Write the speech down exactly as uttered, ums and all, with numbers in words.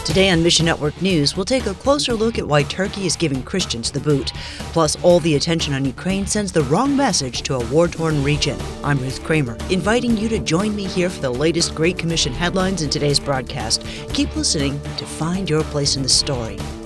Today on Mission Network News, we'll take a closer look at why Turkey is giving Christians the boot. Plus, all the attention on Ukraine sends the wrong message to a war-torn region. I'm Ruth Kramer, inviting you to join me here for the latest Great Commission headlines in today's broadcast. Keep listening to find your place in the story.